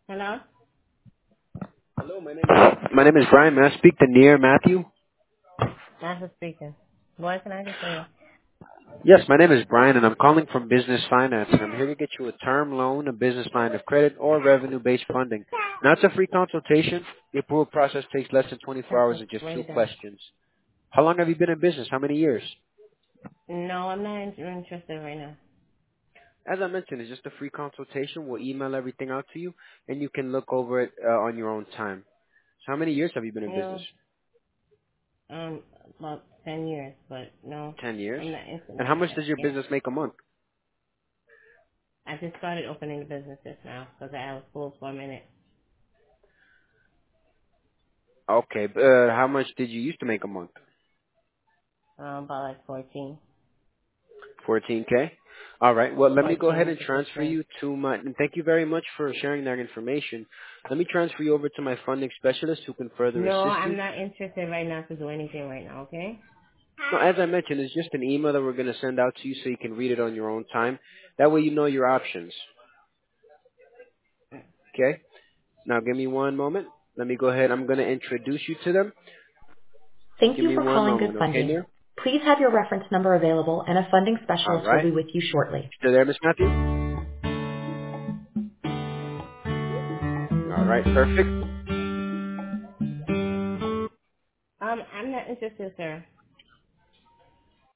Hello? Hello, my name is Brian. May I speak to Near Matthew? That's who's speaking. What can I do for you? Yes, my name is Brian, and I'm calling from Business Finance, and I'm here to get you a term loan, a business line of credit, or revenue-based funding. Now, it's a free consultation. The approval process takes less than 24 hours Okay, and just write two it down. questions. How long have you been in business? How many years? No, I'm not interested right now. As I mentioned, it's just a free consultation. We'll email everything out to you, and you can look over it on your own time. So how many years have you been in business? No, about 10 years, but no, 10 years. I'm not interested And how in much that. does your Yeah. business make a month? I just started opening the business just now because I was closed for a minute. Okay, but how much did you used to make a month? About like 14. 14K. All right. Well, let me go ahead 14 and to transfer 15. you to my. And thank you very much for sharing that information. Let me transfer you over to my funding specialist who can further No, assist I'm you. not interested right now to do anything right now, okay? No, as I mentioned, it's just an email that we're going to send out to you so you can read it on your own time. That way you know your options. Okay. Now give me one moment. Let me go ahead. I'm going to introduce you to them. Thank Give you me for one calling Good moment, okay, Funding. dear? Please have your reference number available and a funding All specialist will right. be with you shortly. Still there, Miss Matthew? All right. Perfect. I'm not interested, sir.